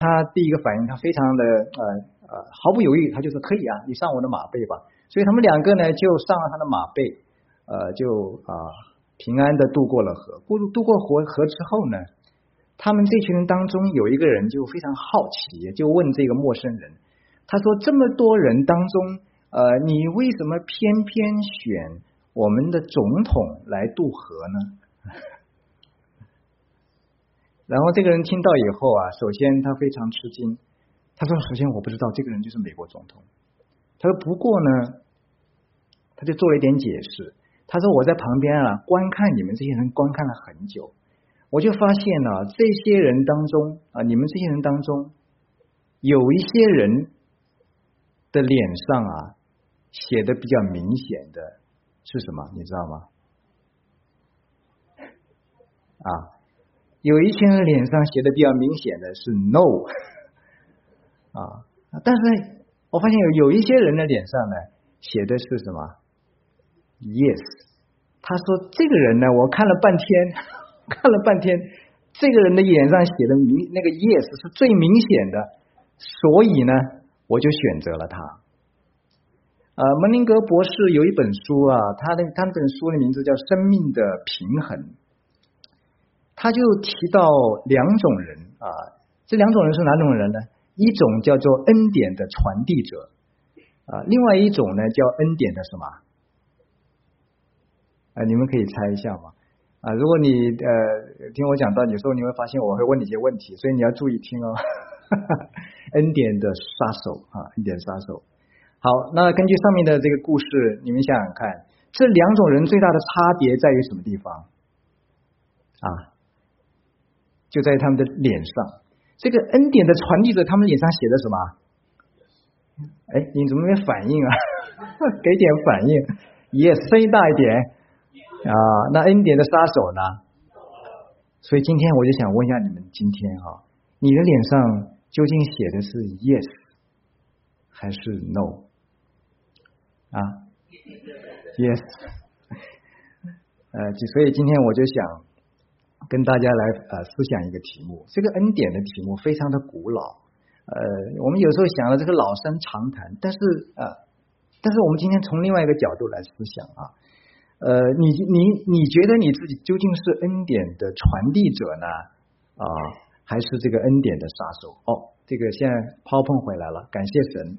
他第一个反应，他非常的毫不犹豫，他就说可以啊，你上我的马背吧。所以他们两个呢就上了他的马背，平安的渡过了河。渡过河之后呢，他们这群人当中有一个人就非常好奇，就问这个陌生人，他说这么多人当中，你为什么偏偏选我们的总统来渡河呢？然后这个人听到以后啊，首先他非常吃惊，他说首先我不知道这个人就是美国总统。他说不过呢，他就做了一点解释，他说我在旁边啊观看你们这些人观看了很久，我就发现了这些人当中啊，你们这些人当中有一些人的脸上啊写的比较明显的是什么你知道吗？有一群人脸上写的比较明显的是 no 但是我发现有一些人的脸上呢写的是什么 yes。 他说这个人呢我看了半天这个人的脸上写的那个 yes 是最明显的，所以呢我就选择了他。门林格博士有一本书啊，他那本书的名字叫《生命的平衡》，他就提到两种人啊，这两种人是哪种人呢？一种叫做恩典的传递者另外一种呢叫恩典的什么你们可以猜一下吗？如果你听我讲到，有时候你会发现我会问你一些问题，所以你要注意听哦。恩典的杀手恩典杀手。好，那根据上面的这个故事，你们想想看，这两种人最大的差别在于什么地方就在他们的脸上。这个恩典的传递者，他们脸上写的什么？你怎么没反应啊？给点反应。Yes， 声音大一点那恩典的杀手呢？所以今天我就想问一下你们，今天你的脸上究竟写的是 yes 还是 no yes 所以今天我就想跟大家来思想一个题目。这个恩典的题目非常的古老，我们有时候想了这个老生常谈，但是我们今天从另外一个角度来思想你觉得你自己究竟是恩典的传递者呢还是这个恩典的杀手？这个现在PowerPoint回来了，感谢神。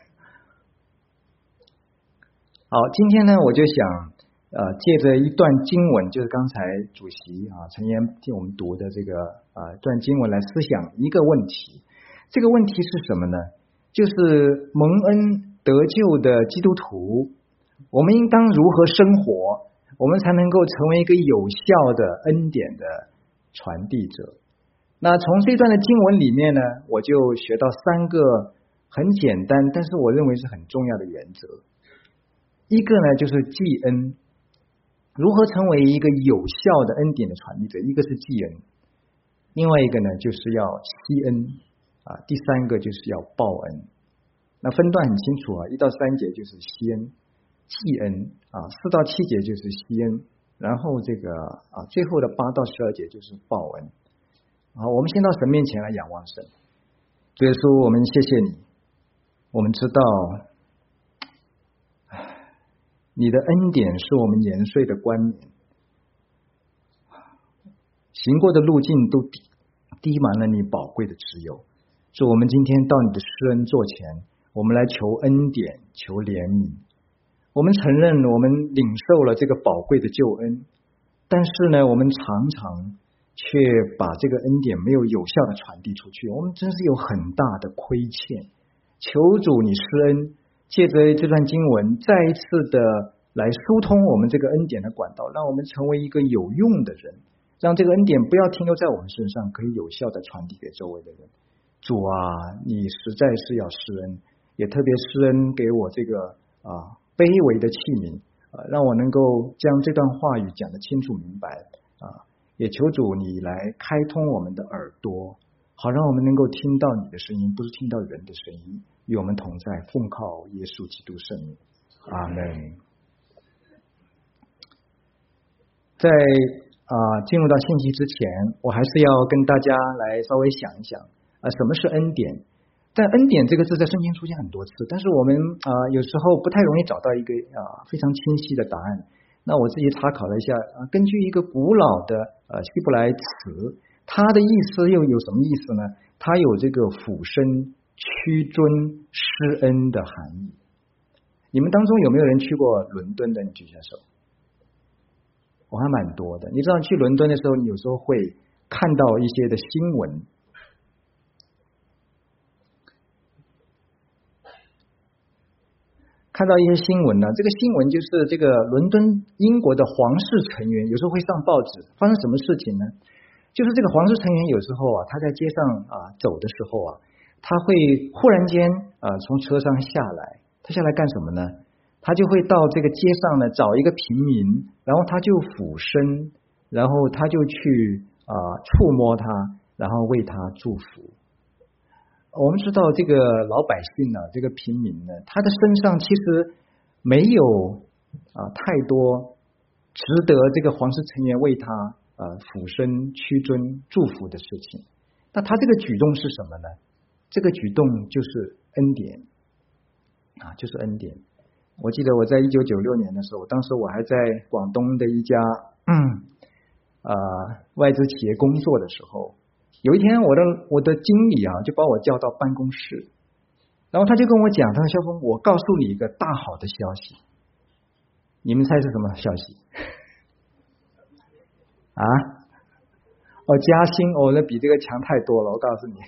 好，今天呢我就想借着一段经文，就是刚才主席陈岩替我们读的这个段经文来思想一个问题。这个问题是什么呢？就是蒙恩得救的基督徒，我们应当如何生活，我们才能够成为一个有效的恩典的传递者。那从这段的经文里面呢，我就学到三个很简单，但是我认为是很重要的原则。一个呢就是记恩，如何成为一个有效的恩典的传递者，一个是记恩，另外一个呢就是要惜恩第三个就是要报恩。那分段很清楚1到3节就是惜恩记恩4到7节就是惜恩，然后这个最后的8到12节就是报恩。我们先到神面前来仰望神。主耶稣，我们谢谢你，我们知道你的恩典是我们年岁的冠冕，行过的路径都滴满了你宝贵的慈友。主，我们今天到你的施恩座前，我们来求恩典，求怜悯。我们承认我们领受了这个宝贵的救恩，但是呢，我们常常却把这个恩典没有有效的传递出去，我们真是有很大的亏欠。求主你施恩，借着这段经文再一次的来疏通我们这个恩典的管道，让我们成为一个有用的人，让这个恩典不要停留在我们身上，可以有效的传递给周围的人。主你实在是要施恩，也特别施恩给我这个卑微的器皿让我能够将这段话语讲得清楚明白也求主你来开通我们的耳朵，好让我们能够听到你的声音，不是听到人的声音。与我们同在，奉靠耶稣基督圣名，阿们。在进入到信息之前，我还是要跟大家来稍微想一想什么是恩典？但恩典这个字在圣经出现很多次，但是我们有时候不太容易找到一个非常清晰的答案。那我自己查考了一下，根据一个古老的希伯来词，它的意思又有什么意思呢？它有这个俯身、屈尊、施恩的含义。你们当中有没有人去过伦敦的？你举下手。我还蛮多的。你知道去伦敦的时候，你有时候会看到一些的新闻。看到一些新闻呢，这个新闻就是这个伦敦英国的皇室成员有时候会上报纸，发生什么事情呢？就是这个皇室成员有时候他在街上走的时候他会忽然间从车上下来，他下来干什么呢？他就会到这个街上呢找一个平民，然后他就俯身，然后他就去触摸他，然后为他祝福。我们知道这个老百姓这个平民呢，他的身上其实没有太多值得这个皇室成员为他俯身屈尊祝福的事情。那他这个举动是什么呢？这个举动就是恩典就是恩典。我记得我在1996年的时候，当时我还在广东的一家外资企业工作的时候，有一天我的经理就把我叫到办公室，然后他就跟我讲，他说：“萧峰，我告诉你一个大好的消息。”你们猜是什么消息？加薪那比这个强太多了，我告诉你。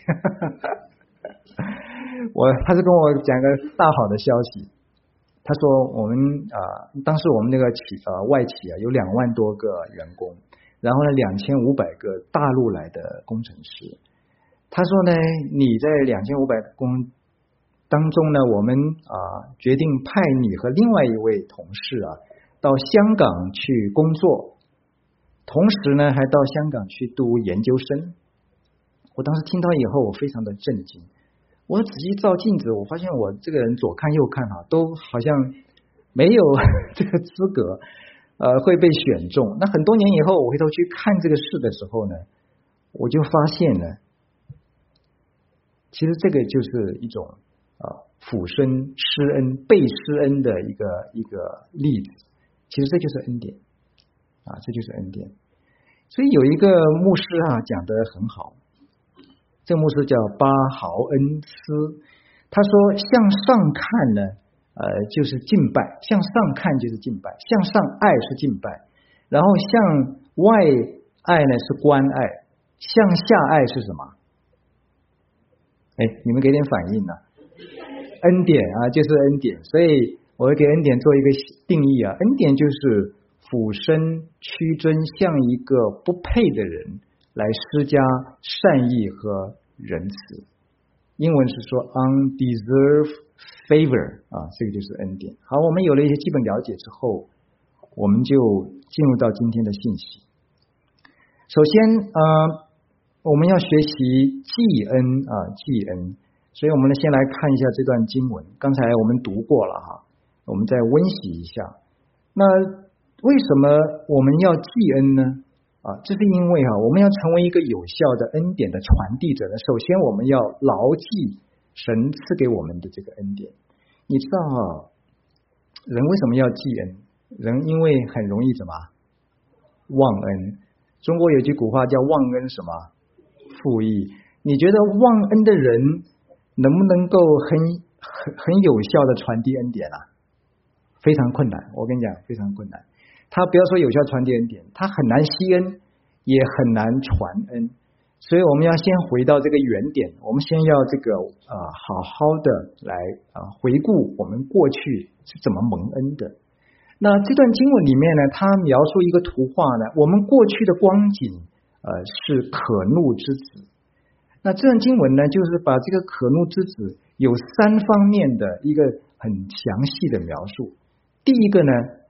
他是跟我讲个大好的消息。他说我们当时我们那个外企有2万多个员工，然后呢2500个大陆来的工程师。他说呢，你在2500工当中呢，我们决定派你和另外一位同事到香港去工作，同时呢还到香港去读研究生。我当时听到以后，我非常的震惊。我仔细照镜子，我发现我这个人左看右看都好像没有这个资格会被选中。那很多年以后，我回头去看这个事的时候呢，我就发现呢，其实这个就是一种俯身施恩、被施恩的一个例子。其实这就是恩典这就是恩典。所以有一个牧师讲得很好。这个牧师叫巴豪恩斯，他说向上看呢就是敬拜，向上看就是敬拜，向上爱是敬拜，然后向外爱呢是关爱，向下爱是什么？你们给点反应恩典就是恩典。所以我会给恩典做一个定义恩典就是俯身屈尊向一个不配的人来施加善意和仁慈。英文是说 undeserved favor 这个就是恩典。好，我们有了一些基本了解之后，我们就进入到今天的信息。首先我们要学习记恩记恩，所以我们先来看一下这段经文。刚才我们读过了我们再温习一下。那为什么我们要记恩呢？这是因为我们要成为一个有效的恩典的传递者呢，首先我们要牢记神赐给我们的这个恩典。你知道人为什么要记恩？人因为很容易什么忘恩。中国有句古话叫忘恩什么负义。你觉得忘恩的人能不能够很有效的传递恩典非常困难。我跟你讲，非常困难。他不要说有效传递恩典，他很难吸恩，也很难传恩。所以我们要先回到这个原点，我们先要这个好好的来回顾我们过去是怎么蒙恩的。那这段经文里面呢，他描述一个图画呢，我们过去的光景是可怒之子。那这段经文呢，就是把这个可怒之子有3方面的一个很详细的描述。第一个呢，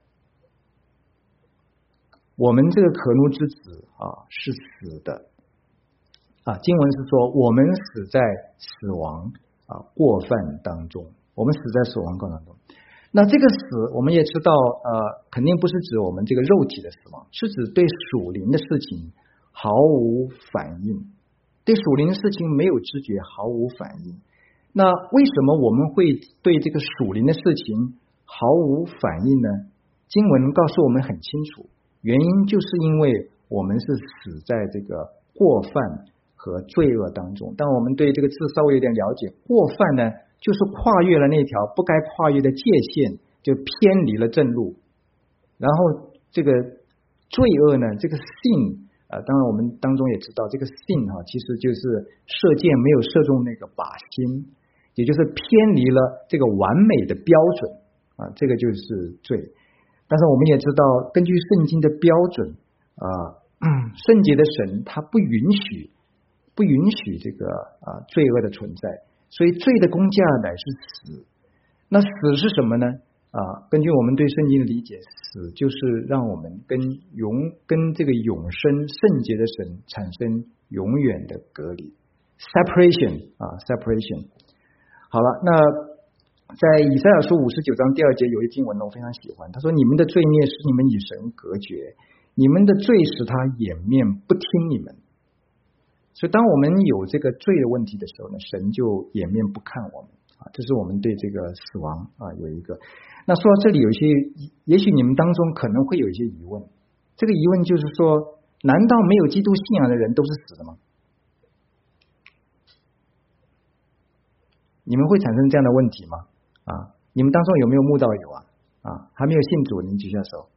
我们这个可怒之子是死的经文是说我们死在死亡过犯当中，我们死在死亡过犯当中。那这个死我们也知道肯定不是指我们这个肉体的死亡，是指对属灵的事情毫无反应对属灵的事情没有知觉，毫无反应。那为什么我们会对这个属灵的事情毫无反应呢？经文告诉我们很清楚，原因就是因为我们是死在这个过犯和罪恶当中。当我们对这个字稍微有点了解，过犯呢，就是跨越了那条不该跨越的界限，就偏离了正路。然后这个罪恶呢，这个 sin，当然我们当中也知道，这个 sin 其实就是射箭没有射中那个靶心，也就是偏离了这个完美的标准这个就是罪。但是我们也知道，根据圣经的标准圣洁的神他不允许这个罪恶的存在，所以罪的工价乃是死。那死是什么呢？根据我们对圣经的理解，死就是让我们跟这个永生圣洁的神产生永远的隔离 separation。 好了，那在以赛亚书59章第2节有一经文我非常喜欢，他说：你们的罪孽使你们与神隔绝，你们的罪使他掩面不听你们。所以当我们有这个罪的问题的时候呢，神就掩面不看我们这是我们对这个死亡有一个。那说到这里，有一些也许你们当中可能会有一些疑问，这个疑问就是说，难道没有基督信仰的人都是死的吗？你们会产生这样的问题吗？你们当中有没有慕道友还没有信主，您举下手。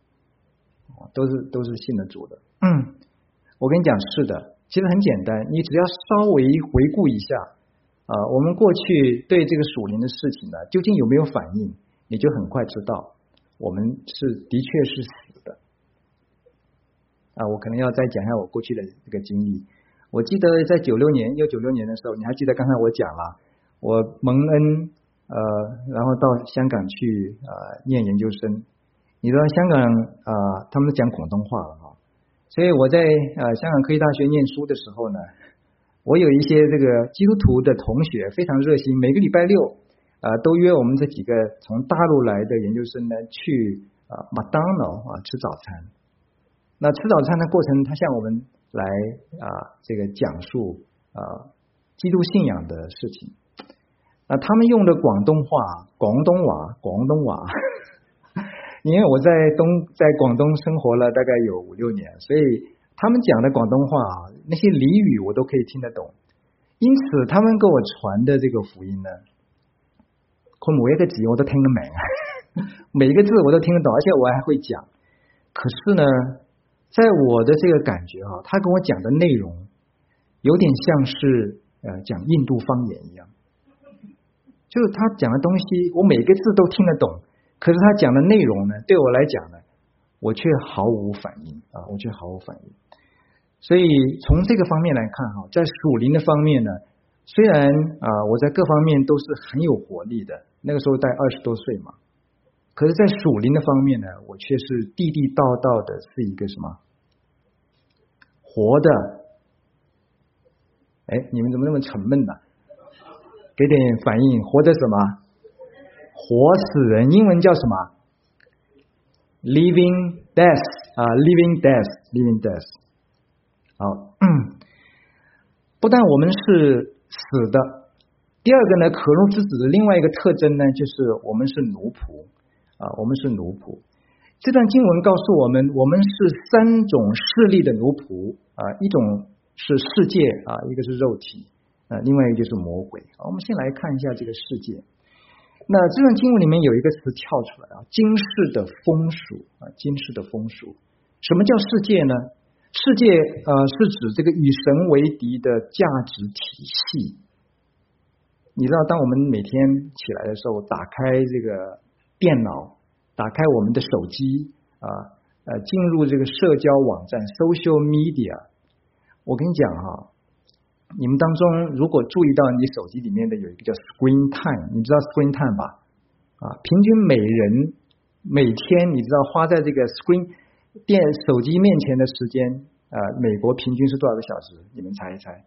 都是信了主的。我跟你讲，是的，其实很简单，你只要稍微回顾一下我们过去对这个属灵的事情呢，究竟有没有反应，你就很快知道我们的确是死的。我可能要再讲一下我过去的这个经历。我记得在1996年的时候，你还记得刚才我讲了，我蒙恩然后到香港去念研究生。你知道香港他们讲广东话了所以我在香港科技大学念书的时候呢，我有一些这个基督徒的同学非常热心，每个礼拜六都约我们这几个从大陆来的研究生呢去麦当劳吃早餐。那吃早餐的过程，他向我们来这个讲述基督信仰的事情。他们用的广东话因为我在广东生活了大概有5-6年，所以他们讲的广东话那些俚语我都可以听得懂。因此他们给我传的这个福音呢，每一个字我都听得明每一个字我都听得懂，而且我还会讲。可是呢，在我的这个感觉他跟我讲的内容有点像是讲印度方言一样，就是他讲的东西我每个字都听得懂，可是他讲的内容呢，对我来讲呢，我却毫无反应所以从这个方面来看在属灵的方面呢，虽然我在各方面都是很有活力的，那个时候在20多岁嘛，可是在属灵的方面呢，我却是地地道道的是一个什么活的。你们怎么那么沉闷呢？给点反应，活的什么？活死人，英文叫什么 ？Living death。Living death。好，不但我们是死的，第二个呢，可怒之子的另外一个特征呢，就是我们是奴仆我们是奴仆。这段经文告诉我们，我们是3种势力的奴仆一种是世界一个是肉体另外一个就是魔鬼。我们先来看一下这个世界。那这段经文里面有一个词跳出来今世的风俗今世的风俗。什么叫世界呢？世界是指这个与神为敌的价值体系。你知道，当我们每天起来的时候，打开这个电脑，打开我们的手机进入这个社交网站 social media， 我跟你讲你们当中如果注意到你手机里面的有一个叫 screen time， 你知道 screen time 吧？平均每人每天你知道花在这个手机面前的时间美国平均是多少个小时？你们猜一猜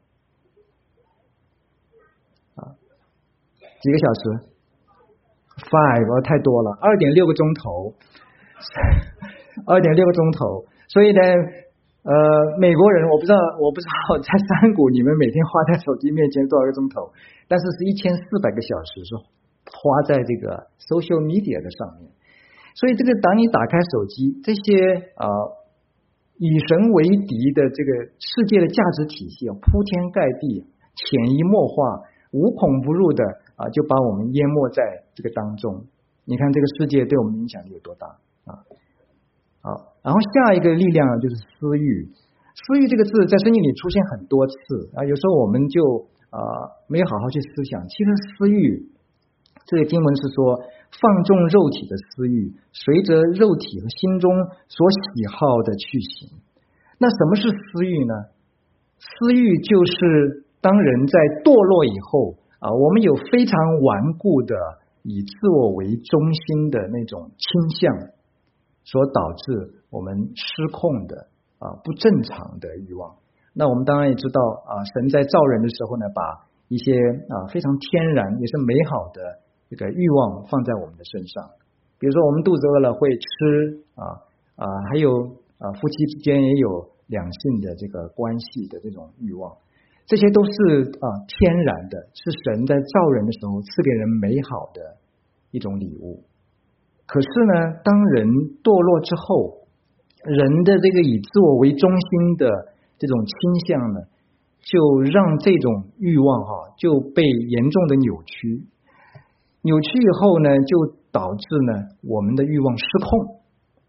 几个小时？5太多了，2.6个钟头2.6个钟头。所以呢美国人我不知道在山谷你们每天花在手机面前多少个钟头，但是是1400个小时是花在这个 social media 的上面。所以这个当你打开手机，这些以神为敌的这个世界的价值体系铺天盖地，潜移默化，无孔不入的就把我们淹没在这个当中。你看这个世界对我们影响力有多大啊！好，然后下一个力量就是私欲。私欲这个字在圣经里出现很多次有时候我们就没有好好去思想。其实私欲这个经文是说放纵肉体的私欲，随着肉体和心中所喜好的去行。那什么是私欲呢？私欲就是当人在堕落以后我们有非常顽固的以自我为中心的那种倾向，所导致我们失控的不正常的欲望。那我们当然也知道神在造人的时候呢，把一些非常天然也是美好的这个欲望放在我们的身上。比如说我们肚子饿了会吃还有夫妻之间也有两性的这个关系的这种欲望，这些都是天然的，是神在造人的时候赐给人美好的一种礼物。可是呢，当人堕落之后，人的这个以自我为中心的这种倾向呢，就让这种欲望就被严重的扭曲以后呢，就导致呢我们的欲望失控。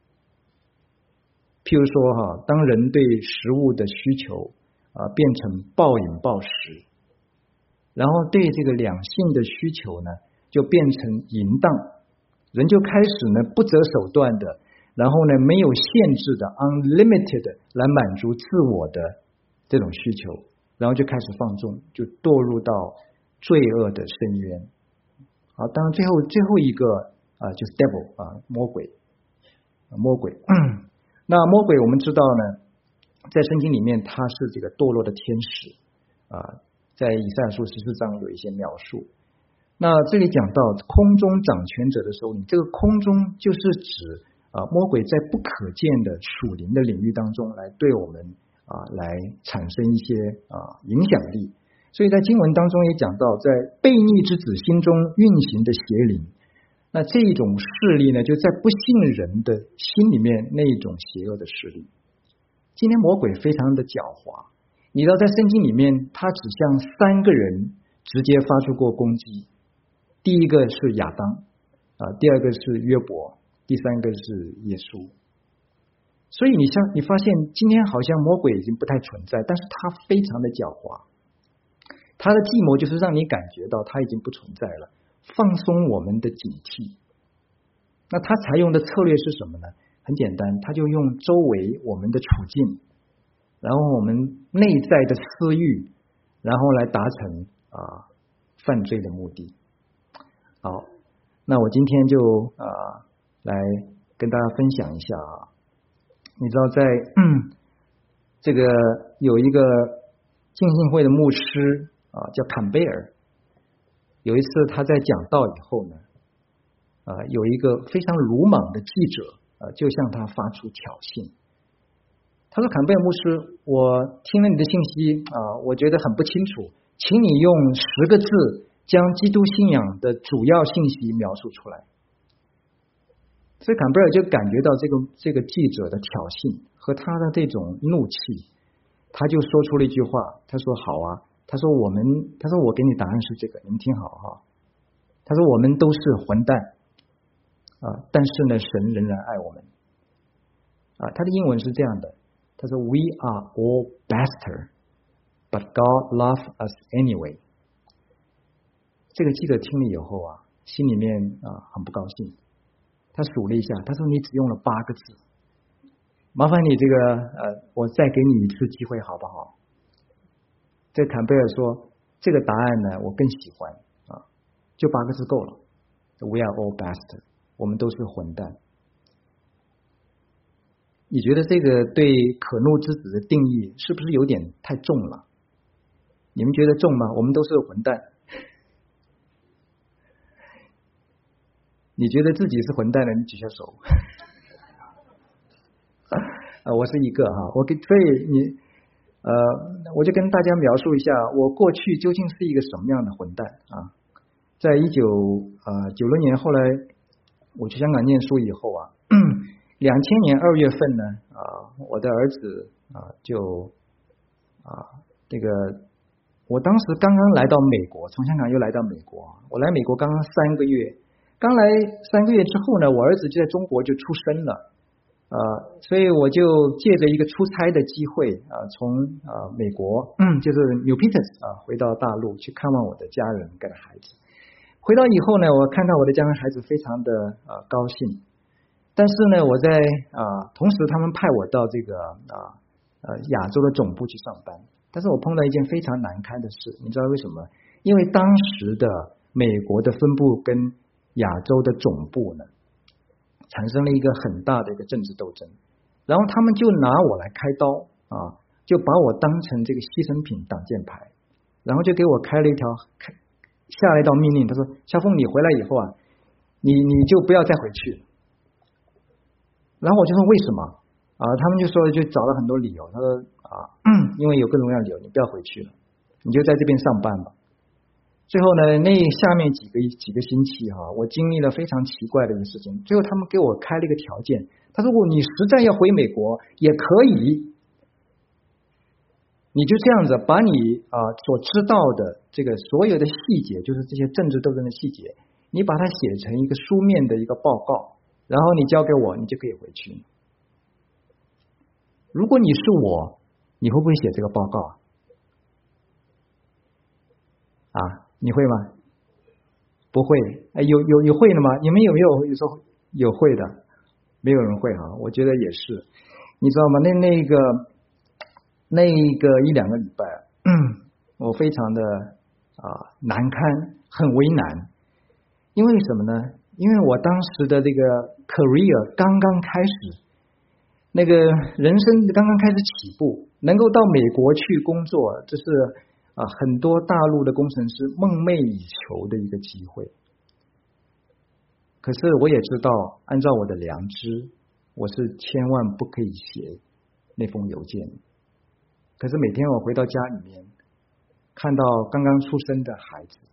譬如说当人对食物的需求变成暴饮暴食，然后对这个两性的需求呢就变成淫荡，人就开始呢不择手段的，然后呢没有限制的 unlimited 来满足自我的这种需求，然后就开始放纵，就堕入到罪恶的深渊。好，当然最后一个就是 devil 魔鬼。那魔鬼我们知道呢，在圣经里面他是这个堕落的天使在以赛亚书14章有一些描述。那这里讲到空中掌权者的时候，你这个空中就是指魔鬼在不可见的属灵的领域当中来对我们来产生一些影响力。所以在经文当中也讲到，在悖逆之子心中运行的邪灵，那这一种势力呢，就在不信人的心里面那一种邪恶的势力。今天魔鬼非常的狡猾，你知道在圣经里面他只向3个人直接发出过攻击。第一个是亚当第二个是约伯，第三个是耶稣。所以你发现今天好像魔鬼已经不太存在，但是他非常的狡猾，他的计谋就是让你感觉到他已经不存在了，放松我们的警惕。那他采用的策略是什么呢？很简单，他就用周围我们的处境，然后我们内在的私欲，然后来达成犯罪的目的。好，那我今天就来跟大家分享一下你知道在这个有一个浸信会的牧师叫坎贝尔，有一次他在讲道以后呢有一个非常鲁莽的记者就向他发出挑衅。他说，坎贝尔牧师，我听了你的信息我觉得很不清楚，请你用10个字将基督信仰的主要信息描述出来。所以坎贝尔就感觉到这个记者的挑衅和他的这种怒气，他就说出了一句话，他说好他说我给你答案是这个，你们听好他说我们都是混蛋但是呢神仍然爱我们他的英文是这样的，他说 We are all bastard but God loves us anyway。 这个记者听了以后心里面很不高兴，他数了一下，他说你只用了8个字，麻烦你这个我再给你一次机会好不好？这坎贝尔说这个答案呢我更喜欢就8个字够了， We are all bastard， 我们都是混蛋。你觉得这个对可怒之子的定义是不是有点太重了？你们觉得重吗？我们都是混蛋。你觉得自己是混蛋的，你举下手。 我是一个哈，所以我就跟大家描述一下，我过去究竟是一个什么样的混蛋啊。在1996年，后来我去香港念书以后啊，2000年2月份呢我的儿子这个我当时刚刚来到美国，从香港又来到美国，我来美国刚刚3个月，刚来3个月之后呢，我儿子就在中国就出生了。所以我就借着一个出差的机会从美国就是 New Peters 回到大陆去看望我的家人跟孩子。回到以后呢，我看到我的家人孩子非常的高兴，但是呢，我在同时他们派我到这个亚洲的总部去上班，但是我碰到一件非常难堪的事，你知道为什么？因为当时的美国的分部跟亚洲的总部呢产生了一个很大的一个政治斗争，然后他们就拿我来开刀就把我当成这个牺牲品挡箭牌，然后就给我下了一道命令，他说萧峰你回来以后你就不要再回去了。然后我就说为什么他们就说就找了很多理由，他说因为有各种各样的理由，你不要回去了，你就在这边上班吧。最后呢，那下面几个星期我经历了非常奇怪的一个事情。最后他们给我开了一个条件，他说如果你实在要回美国也可以，你就这样子把你所知道的这个所有的细节，就是这些政治斗争的细节，你把它写成一个书面的一个报告，然后你交给我，你就可以回去。如果你是我，你会不会写这个报告你会吗？不会。有会的吗？你们有没有说有会的？没有人会我觉得也是。你知道吗？那个1-2个礼拜我非常的难堪，很为难。因为什么呢？因为我当时的这个 career 刚刚开始，那个人生刚刚开始起步，能够到美国去工作，这是很多大陆的工程师梦寐以求的一个机会。可是我也知道，按照我的良知，我是千万不可以写那封邮件。可是每天我回到家里面，看到刚刚出生的孩子，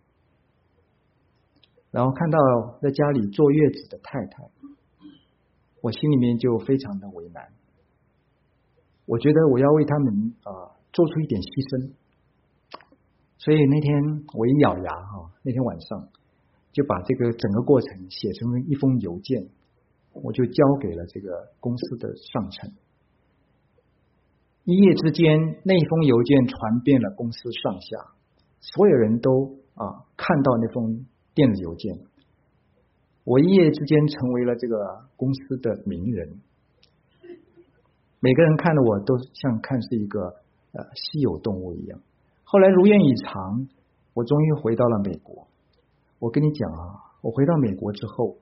然后看到在家里坐月子的太太，我心里面就非常的为难。我觉得我要为他们做出一点牺牲。所以那天我一咬牙那天晚上就把这个整个过程写成一封邮件，我就交给了这个公司的上层。一夜之间，那封邮件传遍了公司上下，所有人都看到那封电子邮件。我一夜之间成为了这个公司的名人，每个人看了我都像看是一个稀有动物一样。后来如愿以偿，我终于回到了美国。我跟你讲我回到美国之后，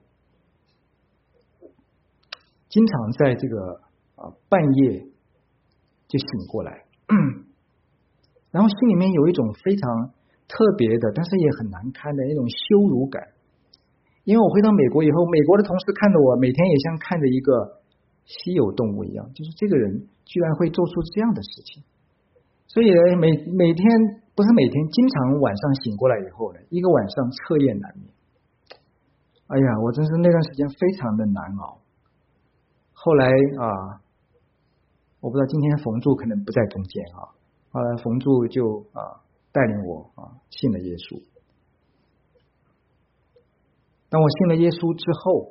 经常在这个半夜就醒过来，然后心里面有一种非常特别的，但是也很难堪的那种羞辱感。因为我回到美国以后，美国的同事看着我，每天也像看着一个稀有动物一样，就是这个人居然会做出这样的事情。所以呢，每天不是每天，经常晚上醒过来以后呢，一个晚上彻夜难眠。哎呀，我真是那段时间非常的难熬。后来我不知道今天冯柱可能不在中间后来冯柱就带领我信了耶稣。当我信了耶稣之后，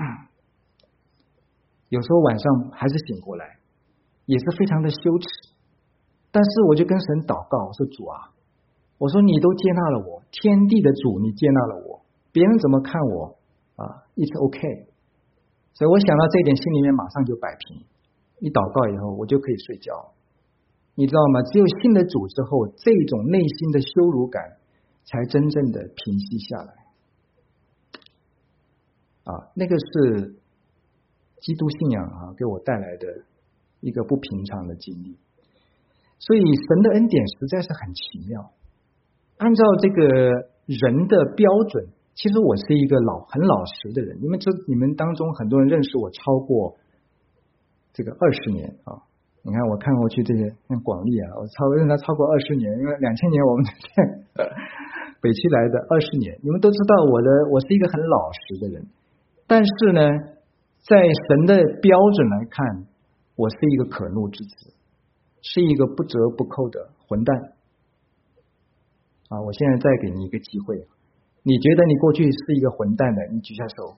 有时候晚上还是醒过来，也是非常的羞耻。但是我就跟神祷告，我说主我说你都接纳了我，天地的主你接纳了我，别人怎么看我it's okay。 所以我想到这一点，心里面马上就摆平。一祷告以后我就可以睡觉。你知道吗？只有信了主之后，这种内心的羞辱感才真正的平息下来那个是基督信仰给我带来的一个不平常的经历。所以神的恩典实在是很奇妙。按照这个人的标准，其实我是一个很老实的人。你们当中很多人认识我超过这个20年啊。你看我看过去这些像广利啊，我认他超过20年，因为2000年我们在北区来的20年，你们都知道我是一个很老实的人，但是呢，在神的标准来看，我是一个可怒之子，是一个不折不扣的混蛋啊！我现在再给你一个机会，你觉得你过去是一个混蛋的，你举下手。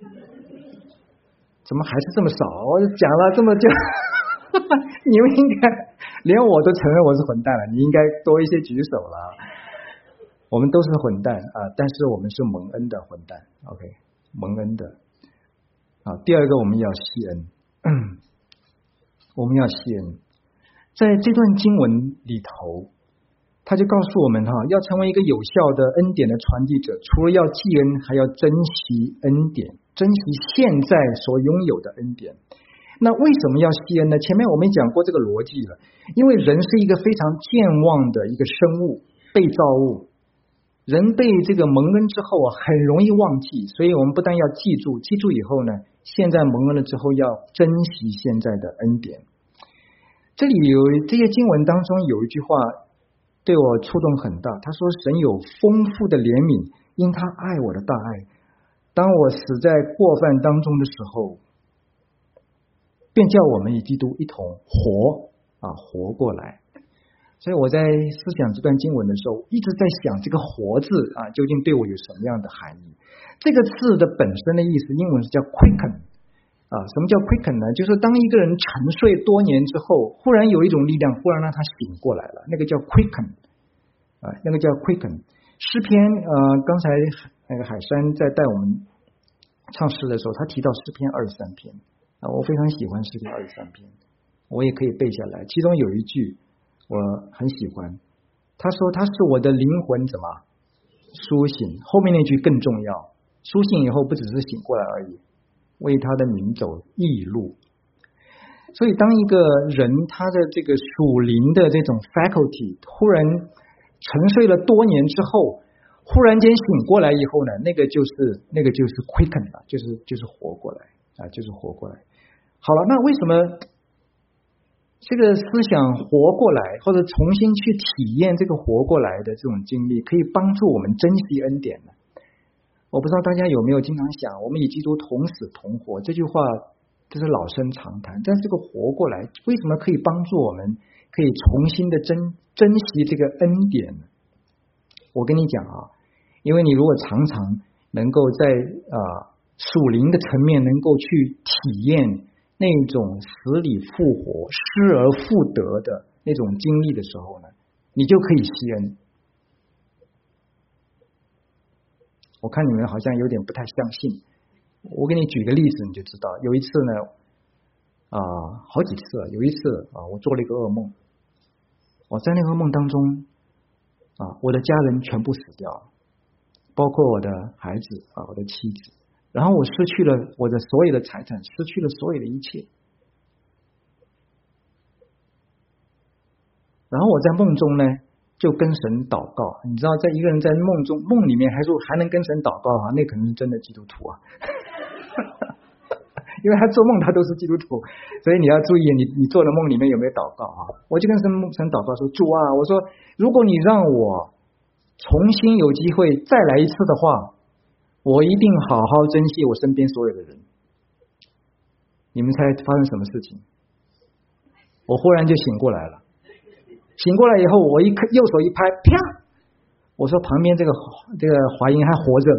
怎么还是这么少？我讲了这么久。你们应该连我都承认我是混蛋了，你应该多一些举手了。我们都是混蛋啊，但是我们是蒙恩的混蛋 ，OK， 蒙恩的啊。第二个，我们要谢恩，我们要谢恩。在这段经文里头，他就告诉我们要成为一个有效的恩典的传递者，除了要记恩，还要珍惜恩典，珍惜现在所拥有的恩典。那为什么要谢恩呢？前面我们讲过这个逻辑了，因为人是一个非常健忘的一个生物，被造物，人被这个蒙恩之后很容易忘记，所以我们不但要记住以后呢，现在蒙恩了之后要珍惜现在的恩典。这里有这些经文当中有一句话对我触动很大，他说神有丰富的怜悯，因他爱我的大爱，当我死在过犯当中的时候，便叫我们与基督一同活过来。所以我在思想这段经文的时候，一直在想这个活字究竟对我有什么样的含义。这个字的本身的意思英文是叫 quicken 什么叫 quicken 呢？就是当一个人沉睡多年之后，忽然有一种力量忽然让他醒过来了，那个叫 quicken 那个叫 quicken。 诗篇刚才那个海山在带我们唱诗的时候，他提到诗篇23篇我非常喜欢诗篇23篇，我也可以背下来。其中有一句我很喜欢，他说他是我的灵魂怎么苏醒，后面那句更重要，苏醒以后不只是醒过来而已，为他的名走义路。所以当一个人他的这个属灵的这种 faculty 忽然沉睡了多年之后，忽然间醒过来以后呢，那个就是 quicken 了，就是活过来就是活过来。好了，那为什么这个思想活过来，或者重新去体验这个活过来的这种经历，可以帮助我们珍惜恩典呢？我不知道大家有没有经常想，我们与基督同死同活，这句话这是老生常谈，但是这个活过来为什么可以帮助我们可以重新的珍惜这个恩典呢？我跟你讲因为你如果常常能够在属灵的层面能够去体验那种死里复活、失而复得的那种经历的时候呢，你就可以谢恩。我看你们好像有点不太相信，我给你举个例子你就知道。有一次呢好几次有一次我做了一个噩梦，我在那个噩梦当中我的家人全部死掉了，包括我的孩子我的妻子，然后我失去了我的所有的财产，失去了所有的一切。然后我在梦中呢就跟神祷告，你知道在一个人在梦里面还能跟神祷告那可能是真的基督徒因为他做梦他都是基督徒，所以你要注意你做的梦里面有没有祷告我就跟神祷告说，主我说如果你让我重新有机会再来一次的话，我一定好好珍惜我身边所有的人。你们猜发生什么事情？我忽然就醒过来了，醒过来以后我右手一拍，啪，我说旁边这个华英还活着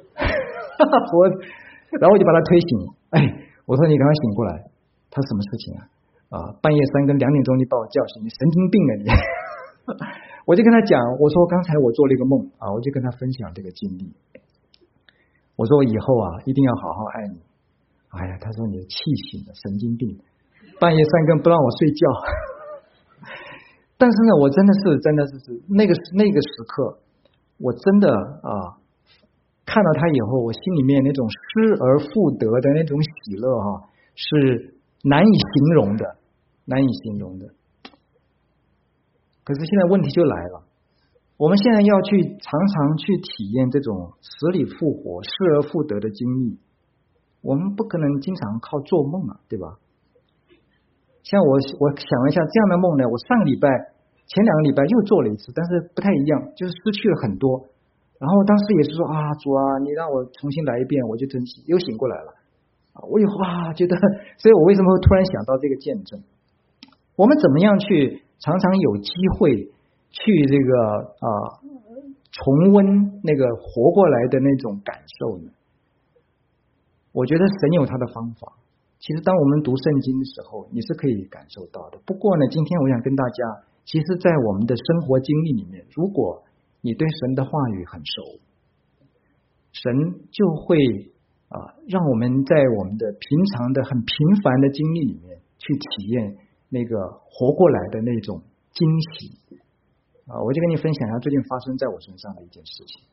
然后我就把他推醒，我说你赶快醒过来。他什么事情半夜3更2点钟你把我叫醒，你神经病你我就跟他讲，我说刚才我做了一个梦我就跟他分享这个经历，我说以后一定要好好爱你。他说你气醒了，神经病，半夜3更不让我睡觉但是呢我真的是那个时刻我真的看到他以后，我心里面那种失而复得的那种喜乐是难以形容的。可是现在问题就来了，我们现在要去常常去体验这种死里复活、失而复得的经历，我们不可能经常靠做梦对吧？ 像我想了一下，这样的梦呢，我前2个礼拜又做了一次，但是不太一样，就是失去了很多。然后当时也是说啊，主啊，你让我重新来一遍，我就珍惜，又醒过来了。我有觉得，所以我为什么会突然想到这个见证？我们怎么样去常常有机会去这个重温那个活过来的那种感受呢？我觉得神有他的方法。其实当我们读圣经的时候，你是可以感受到的。不过呢，今天我想跟大家，其实在我们的生活经历里面，如果你对神的话语很熟，神就会让我们在我们的平常的很平凡的经历里面去体验那个活过来的那种惊喜。我就跟你分享一下最近发生在我身上的一件事情。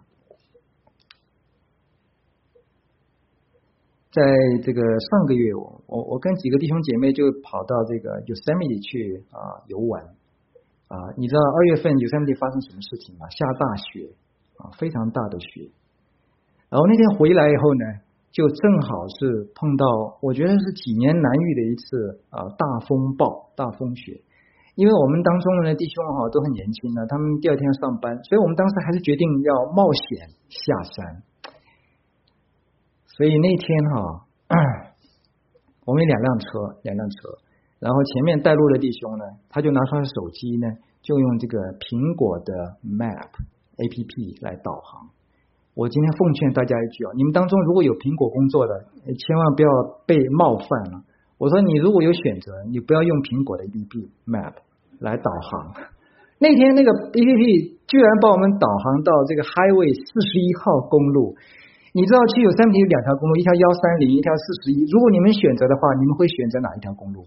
在这个上个月，我跟几个弟兄姐妹就跑到这个 Yosemite 去游玩。你知道2月份 Yosemite 发生什么事情吗？下大雪非常大的雪。然后那天回来以后呢，就正好是碰到我觉得是几年难遇的一次大风暴、大风雪。因为我们当中的弟兄都很年轻呢，他们第二天要上班，所以我们当时还是决定要冒险下山。所以那天我们有两辆车，然后前面带路的弟兄呢，他就拿出他的手机呢，就用这个苹果的 Map APP 来导航。我今天奉劝大家一句你们当中如果有苹果工作的，千万不要被冒犯了。我说你如果有选择，你不要用苹果的 APP Map 来导航。那天那个 APP 居然把我们导航到这个 Highway 41号公路。你知道去有3条2条公路，一条130，一条41。如果你们选择的话，你们会选择哪一条公路？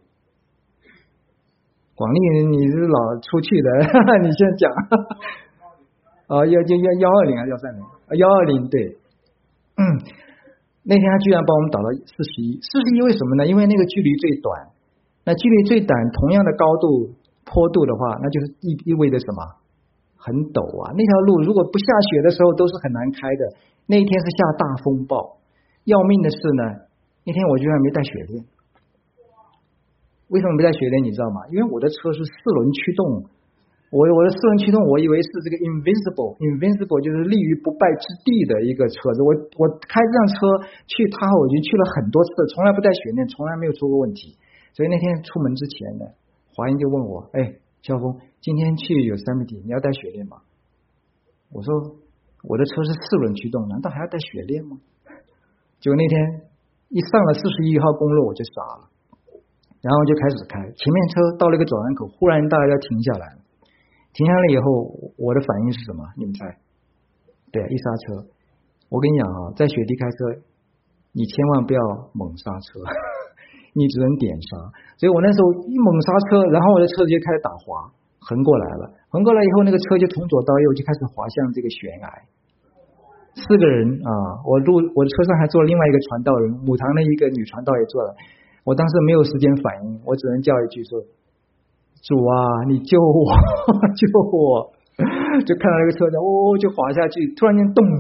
广利你是老出去的，你先讲。120还是130？120对。那天他居然把我们导到41，为什么呢？因为那个距离最短。那距离最短，同样的高度坡度的话，那就是意味着什么？很陡那条路如果不下雪的时候都是很难开的。那一天是下大风暴，要命的是呢，那天我居然没带雪链。为什么没带雪链你知道吗？因为我的车是4轮驱动，我的4轮驱动我以为是这个 invincible 就是立于不败之地的一个车子。我开这辆车去他我已经去了很多次，从来不带雪链，从来没有出过问题。所以那天出门之前呢，华英就问我，萧峰，今天去Yosemite你要带雪链吗？我说我的车是4轮驱动，难道还要带雪链吗？结果那天一上了41号公路我就傻了，然后就开始开，前面车到了一个转弯口，忽然大家停下来了。停下来以后，我的反应是什么？你们猜？对，一刹车。我跟你讲在雪地开车，你千万不要猛刹车，你只能点刹。所以我那时候一猛刹车，然后我的车子就开始打滑，横过来了。横过来以后，那个车就从左到右就开始滑向这个悬崖。4个人我的车上还坐了另外一个传道人，母堂的一个女传道也坐了。我当时没有时间反应，我只能叫一句说：“主啊，你救我，救我！”就看到那个车子就滑下去，突然间动，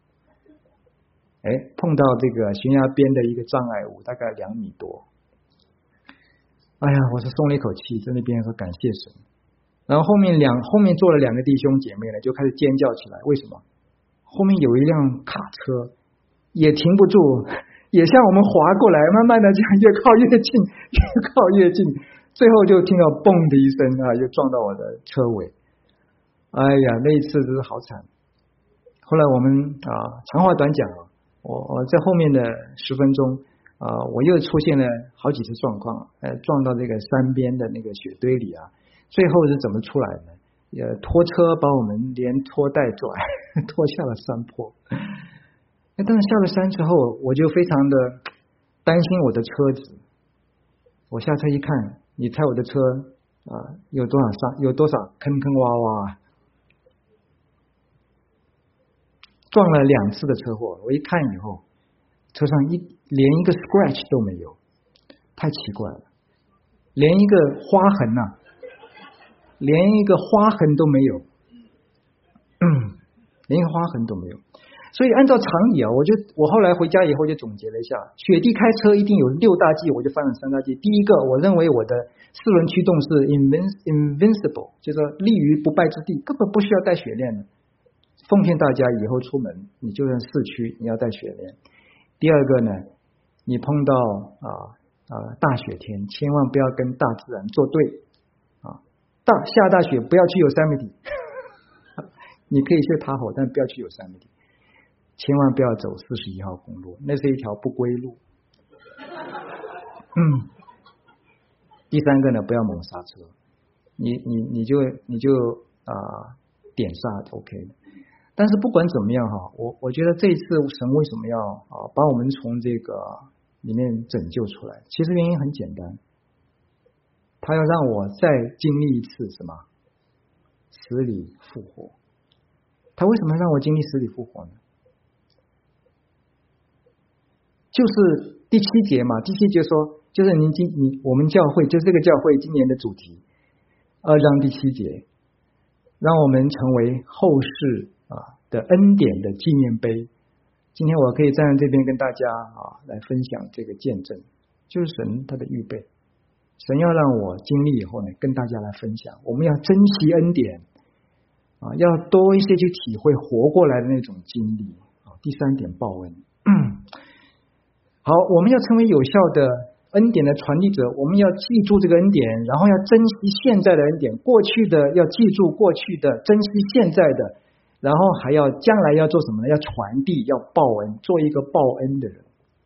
碰到这个悬崖边的一个障碍物，大概2米多。哎呀，我是松了一口气，在那边说感谢神。然后后面坐了2个弟兄姐妹呢，就开始尖叫起来。为什么？后面有一辆卡车也停不住，也向我们滑过来，慢慢的这样越靠越近，越靠越近，最后就听到嘣的一声就撞到我的车尾。哎呀，那一次真是好惨。后来我们长话短讲我在后面的10分钟我又出现了好几次状况，撞到这个山边的那个雪堆里最后是怎么出来的？拖车把我们连拖带拽拖下了山坡。但是下了山之后，我就非常的担心我的车子。我下车一看，你猜我的车有多少坑坑洼洼撞了2次的车祸。我一看以后，车上连一个 scratch 都没有，太奇怪了，连一个花痕连一个花痕都没有，连一个花痕都没有。 所以按照常理啊，我后来回家以后就总结了一下，雪地开车一定有6大忌，我就犯了3大忌。第一个，我认为我的4轮驱动是 invincible， 就是说立于不败之地，根本不需要带雪链的。奉劝大家以后出门，你就算市区，你要带雪链。第二个呢，你碰到大雪天，千万不要跟大自然作对啊！下大雪不要去Yosemite，你可以去塔吼，但不要去Yosemite。千万不要走41号公路，那是一条不归路。第三个呢，不要猛刹车，你就点刹 OK 的。但是不管怎么样哈，我觉得这一次神为什么要把我们从这个里面拯救出来？其实原因很简单，他要让我再经历一次什么死里复活。他为什么让我经历死里复活呢？就是第7节嘛，第7节说，就是我们教会，就是这个教会今年的主题，2章第7节，让我们成为后世的恩典的纪念碑。今天我可以站在这边跟大家来分享这个见证，就是神他的预备，神要让我经历以后呢，跟大家来分享。我们要珍惜恩典要多一些去体会活过来的那种经历第3点，报恩。好，我们要成为有效的恩典的传递者，我们要记住这个恩典，然后要珍惜现在的恩典，过去的要记住过去的，珍惜现在的，然后还要将来要做什么呢？要传递，要报恩，做一个报恩的人。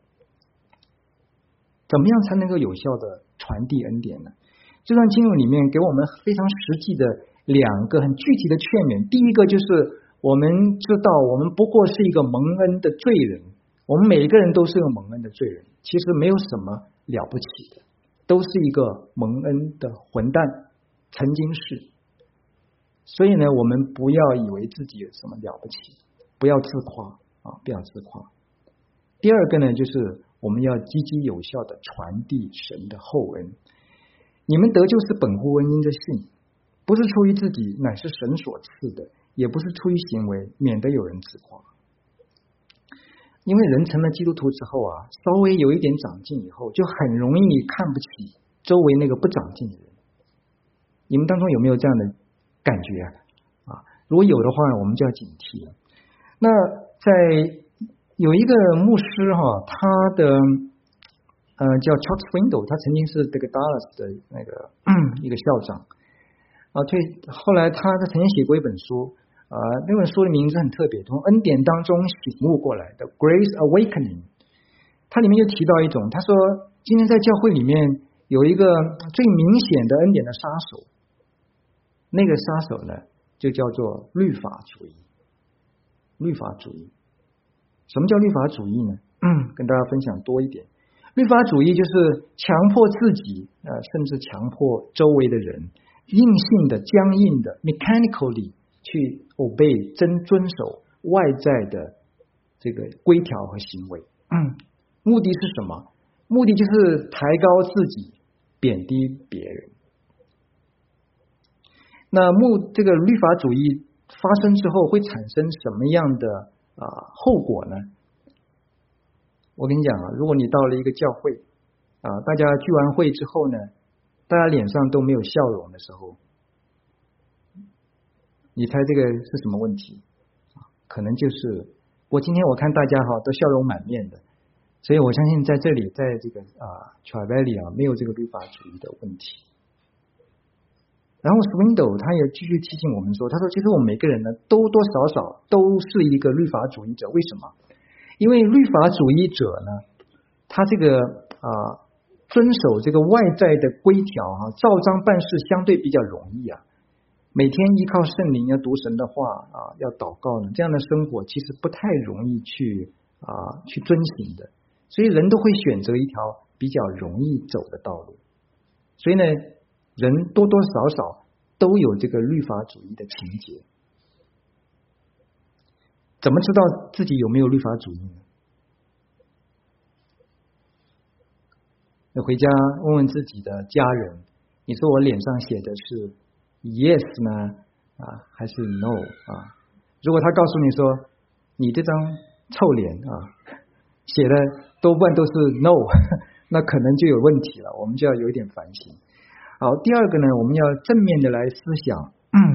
怎么样才能够有效的传递恩典呢？这段经文里面给我们非常实际的2个很具体的劝勉。第一个就是我们知道我们不过是一个蒙恩的罪人，我们每一个人都是个蒙恩的罪人，其实没有什么了不起的，都是一个蒙恩的混蛋，曾经是。所以呢，我们不要以为自己有什么了不起，不要自夸不要自夸。第二个呢，就是我们要积极有效的传递神的厚恩。你们得救是本乎恩，因着信，不是出于自己，乃是神所赐的，也不是出于行为，免得有人自夸。因为人成了基督徒之后稍微有一点长进以后，就很容易看不起周围那个不长进的人。你们当中有没有这样的感觉如果有的话，我们就要警惕了。那有一个牧师他的叫 Chuck Swindoll， 他曾经是这个 Dallas 的那个一个校长后来他曾经写过一本书那本书的名字很特别，从恩典当中醒悟过来的 Grace Awakening。 它里面就提到一种，他说今天在教会里面有一个最明显的恩典的杀手，那个杀手呢就叫做律法主义。律法主义，什么叫律法主义呢？跟大家分享多一点。律法主义就是强迫自己甚至强迫周围的人硬性的僵硬的 mechanically 去 obey 遵守外在的这个规条和行为。目的是什么？目的就是抬高自己，贬低别人。那这个律法主义发生之后会产生什么样的后果呢？我跟你讲如果你到了一个教会大家聚完会之后呢，大家脸上都没有笑容的时候，你猜这个是什么问题？可能就是今天我看大家都笑容满面的，所以我相信在这里，在这个Tri Valley没有这个律法主义的问题。然后 Swindoll 他也继续提醒我们说，他说其实我们每个人呢多多少少都是一个律法主义者。为什么？因为律法主义者呢，他这个遵守这个外在的规条照章办事相对比较容易每天依靠圣灵要读神的话要祷告呢，这样的生活其实不太容易去遵行的，所以人都会选择一条比较容易走的道路。所以呢，人多多少少都有这个律法主义的情节。怎么知道自己有没有律法主义呢？那回家问问自己的家人，你说我脸上写的是 yes 呢还是 no 如果他告诉你说你这张臭脸啊，写的多半都是 no， 那可能就有问题了，我们就要有一点反省。好，第二个呢，我们要正面的来思想，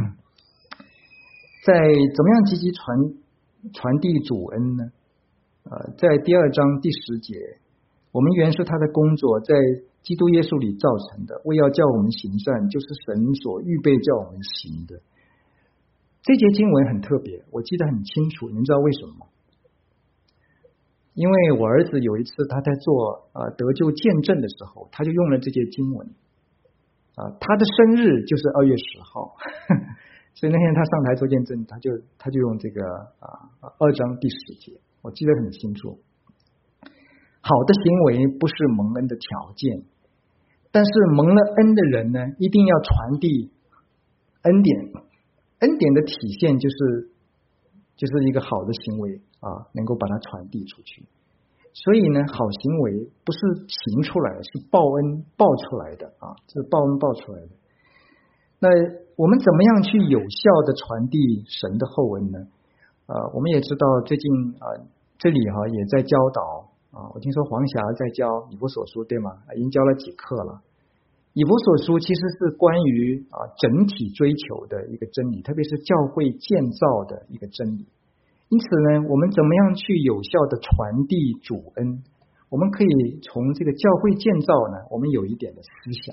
在怎么样积极传递主恩呢？在第2章第10节，我们原是他的工作，在基督耶稣里造成的，为要叫我们行善，就是神所预备叫我们行的。这节经文很特别，我记得很清楚，您知道为什么吗？因为我儿子有一次他在做得救见证的时候，他就用了这节经文他的生日就是2月10号，所以那天他上台做见证，他就用这个2章第10节，我记得很清楚。好的行为不是蒙恩的条件，但是蒙了恩的人呢，一定要传递恩典。恩典的体现就是一个好的行为能够把它传递出去。所以呢，好行为不是行出来的，是报恩报出来的是报恩报出来的。那我们怎么样去有效的传递神的厚恩呢？我们也知道最近这里也在教导我听说黄霞在教以弗所书，对吗？已经教了几课了。以弗所书其实是关于整体追求的一个真理，特别是教会建造的一个真理。因此呢，我们怎么样去有效的传递主恩？我们可以从这个教会建造呢，我们有一点的思想。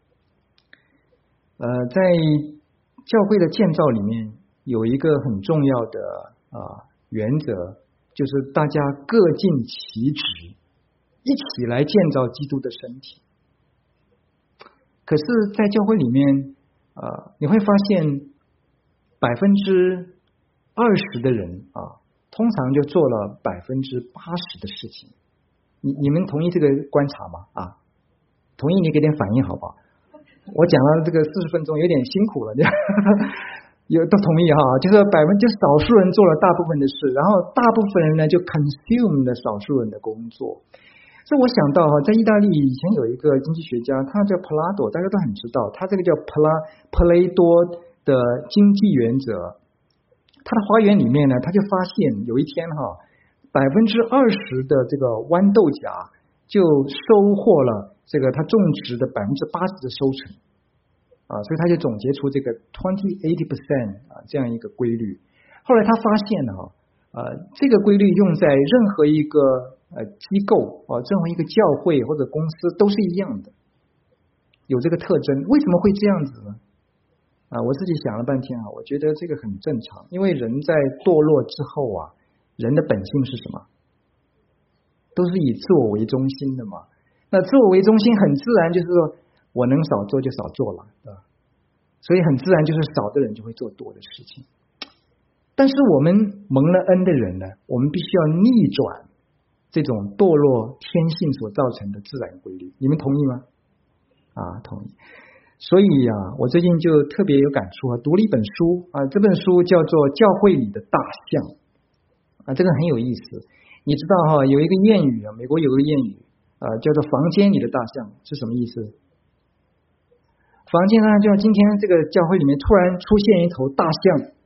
在教会的建造里面有一个很重要的原则，就是大家各尽其职，一起来建造基督的身体。可是在教会里面你会发现20%的人通常就做了80%的事情。你们同意这个观察吗？同意你给点反应好不好？我讲了这个40分钟有点辛苦了，都同意就是少数人做了大部分的事，然后大部分人呢就 consume 了少数人的工作。所以我想到在意大利以前有一个经济学家，他叫普拉多，大家都很知道，他这个叫普雷多的经济原则。他的花园里面呢，他就发现有一天20%的这个豌豆荚就收获了这个他种植的80%的收成所以他就总结出这个 20-80% 这样一个规律。后来他发现这个规律用在任何一个机构任何一个教会或者公司都是一样的，有这个特征。为什么会这样子呢？我自己想了半天我觉得这个很正常，因为人在堕落之后人的本性是什么？都是以自我为中心的嘛。那自我为中心很自然就是说我能少做就少做了，对吧？所以很自然就是少的人就会做多的事情。但是我们蒙了恩的人呢，我们必须要逆转这种堕落天性所造成的自然规律。你们同意吗？同意。所以我最近就特别有感触读了一本书这本书叫做《教会里的大象》这个很有意思。你知道有一个谚语美国有个谚语叫做房间里的大象是什么意思？房间上就像今天这个教会里面突然出现一头大象，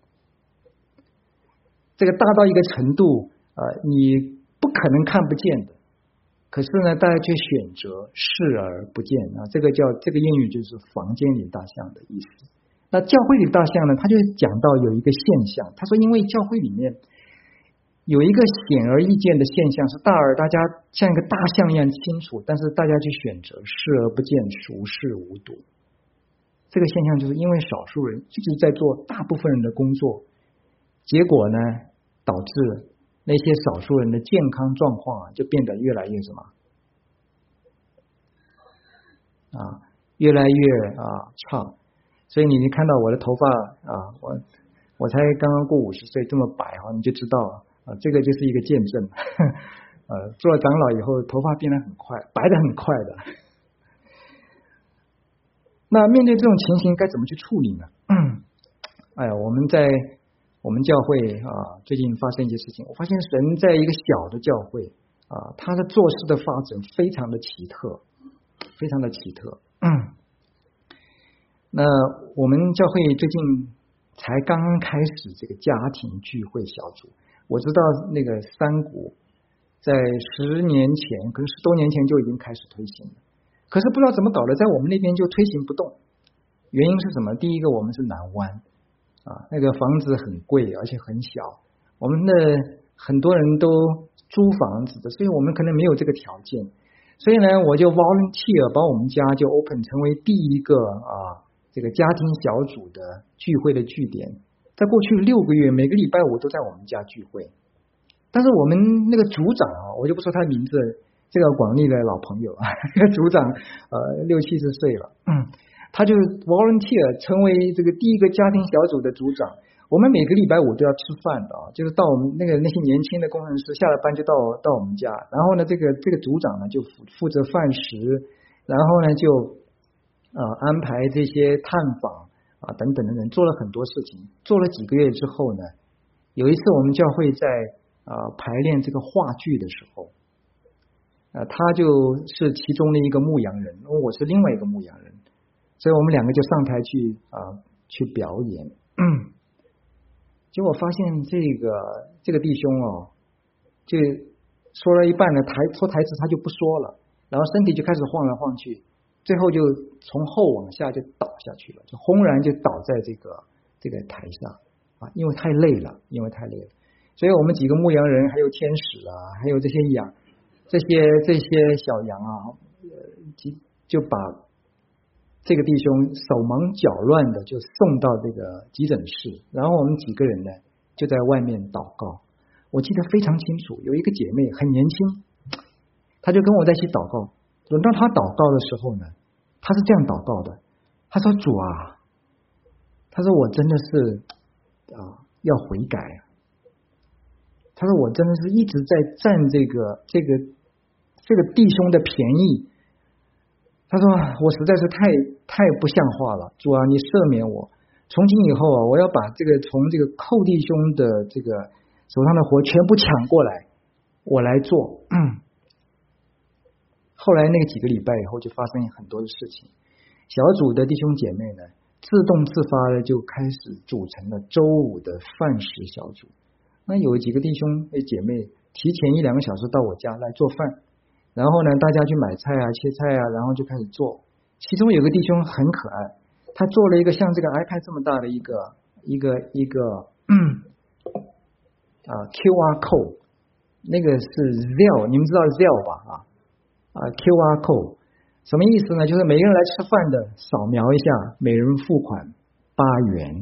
这个大到一个程度你不可能看不见的，可是呢大家却选择视而不见这个谚语就是房间里大象的意思。那教会里大象呢，他就讲到有一个现象，他说因为教会里面有一个显而易见的现象是大家像一个大象一样清楚，但是大家却选择视而不见，熟视无睹。这个现象就是因为少数人一直在做大部分人的工作，结果呢导致那些少数人的健康状况就变得越来越什么越来越差。所以你看到我的头发我才刚刚过50岁这么白你就知道这个就是一个见证做了长老以后头发变得很快，白得很快的。那面对这种情形该怎么去处理呢？我们教会最近发生一些事情，我发现神在一个小的教会他的做事的发展非常的奇特，非常的奇特。那我们教会最近才刚刚开始这个家庭聚会小组， 我知道那个山谷在10年前，可能10多年前就已经开始推行了，可是不知道怎么搞的，在我们那边就推行不动。原因是什么？第一个，我们是南湾那个房子很贵，而且很小，我们的很多人都租房子的，所以我们可能没有这个条件。所以呢，我就 volunteer 把我们家就 open 成为第一个这个家庭小组的聚会的据点。在过去6个月，每个礼拜五都在我们家聚会。但是我们那个组长我就不说他的名字，这个广利的老朋友这个组长60-70岁了，他就 volunteer 成为这个第一个家庭小组的组长。我们每个礼拜五都要吃饭的就是到我们那些年轻的工程师下了班就到我们家，然后呢这个组长呢就负责饭食，然后呢就安排这些探访等等等等，做了很多事情。做了几个月之后呢，有一次我们教会在排练这个话剧的时候，他就是其中的一个牧羊人，我是另外一个牧羊人，所以我们2个就上台去表演。结果发现这个弟兄就说了一半呢，说台词他就不说了，然后身体就开始晃来晃去，最后就从后往下就倒下去了，就轰然就倒在这个台上因为太累了，所以我们几个牧羊人还有天使还有这些羊，这些小羊就把这个弟兄手忙脚乱的就送到这个急诊室，然后我们几个人呢就在外面祷告。我记得非常清楚，有一个姐妹很年轻，她就跟我在一起祷告。轮到她祷告的时候呢，她是这样祷告的，她说主啊，她说我真的是要悔改，她说我真的是一直在占这个弟兄的便宜，他说我实在是太不像话了，主啊你赦免我，从今以后我要把从这个寇弟兄的这个手上的活全部抢过来，我来做。后来那个几个礼拜以后就发生很多的事情，小组的弟兄姐妹呢自动自发的就开始组成了周5的饭食小组。那有几个弟兄姐妹提前1-2个小时到我家来做饭，然后呢大家去买菜切菜然后就开始做。其中有个弟兄很可爱，他做了一个像这个 iPad 这么大的一个QR code， 那个是 Zelle， 你们知道 Zelle 吧QR code 什么意思呢？就是每个人来吃饭的扫描一下，每人付款8元。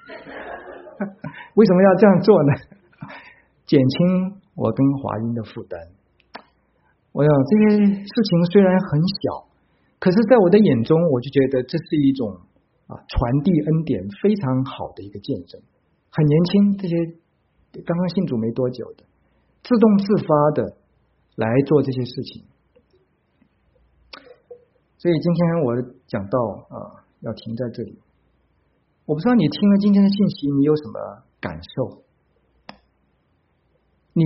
为什么要这样做呢？减轻我跟华英的负担。我想这些事情虽然很小，可是在我的眼中我就觉得这是一种传递恩典非常好的一个见证。很年轻，这些刚刚信主没多久的自动自发的来做这些事情。所以今天我讲到要停在这里。我不知道你听了今天的信息你有什么感受，你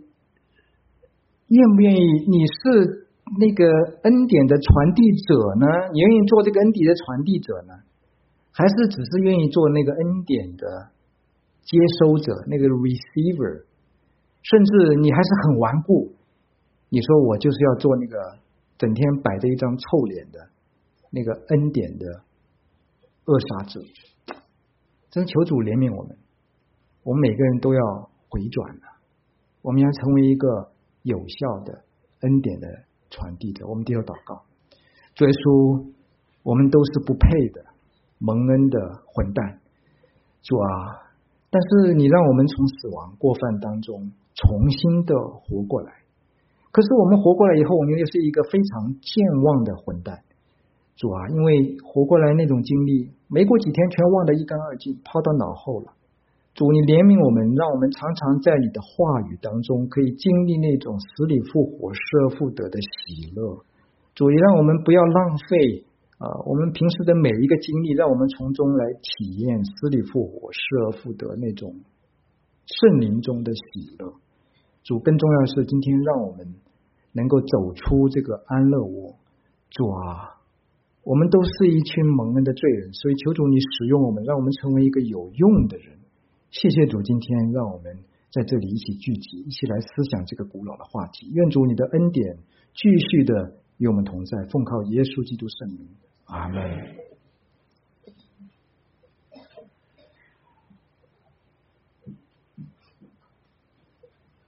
愿不愿意，你是那个恩典的传递者呢？你愿意做这个恩典的传递者呢，还是只是愿意做那个恩典的接收者，那个 receiver？ 甚至你还是很顽固，你说我就是要做那个整天摆着一张臭脸的那个恩典的扼杀者。真求主怜悯我们，我们每个人都要回转了，我们要成为一个有效的恩典的传递者。我们低头祷告。主耶稣，我们都是不配的蒙恩的混蛋，主啊，但是你让我们从死亡过犯当中重新的活过来，可是我们活过来以后，我们又是一个非常健忘的混蛋。主啊，因为活过来那种经历没过几天全忘得一干二净，抛到脑后了。主，你怜悯我们，让我们常常在你的话语当中可以经历那种死里复活失而复得的喜乐。主，也让我们不要浪费我们平时的每一个经历，让我们从中来体验死里复活失而复得那种圣灵中的喜乐。主，更重要的是今天让我们能够走出这个安乐窝。主啊，我们都是一群蒙恩的罪人，所以求主你使用我们，让我们成为一个有用的人。谢谢主，今天让我们在这里一起聚集，一起来思想这个古老的话题。愿主你的恩典继续的与我们同在，奉靠耶稣基督圣名，阿们。